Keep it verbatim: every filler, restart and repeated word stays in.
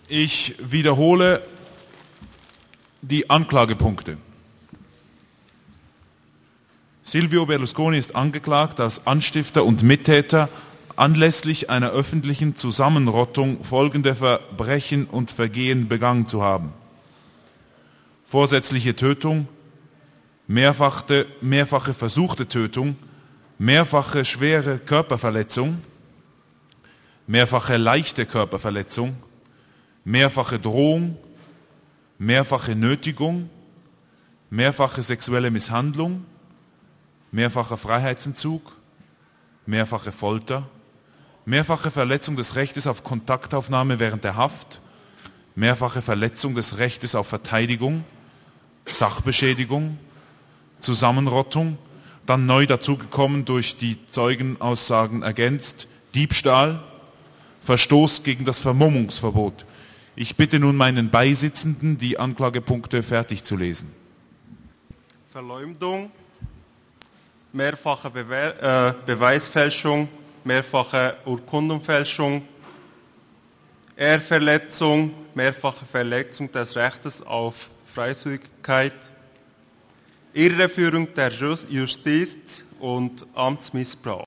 Ich wiederhole die Anklagepunkte. Silvio Berlusconi ist angeklagt, als Anstifter und Mittäter anlässlich einer öffentlichen Zusammenrottung folgende Verbrechen und Vergehen begangen zu haben: vorsätzliche Tötung, mehrfache, mehrfache versuchte Tötung, mehrfache schwere Körperverletzung, mehrfache leichte Körperverletzung, mehrfache Drohung, mehrfache Nötigung, mehrfache sexuelle Misshandlung, mehrfacher Freiheitsentzug, mehrfache Folter, mehrfache Verletzung des Rechtes auf Kontaktaufnahme während der Haft, mehrfache Verletzung des Rechtes auf Verteidigung, Sachbeschädigung, Zusammenrottung, dann neu dazugekommen durch die Zeugenaussagen ergänzt, Diebstahl, Verstoß gegen das Vermummungsverbot. Ich bitte nun meinen Beisitzenden, die Anklagepunkte fertig zu lesen. Verleumdung, mehrfache Bewe äh, Beweisfälschung, mehrfache Urkundenfälschung, Ehrverletzung, mehrfache Verletzung des Rechtes auf Freizügigkeit, Irreführung der Justiz und Amtsmissbrauch.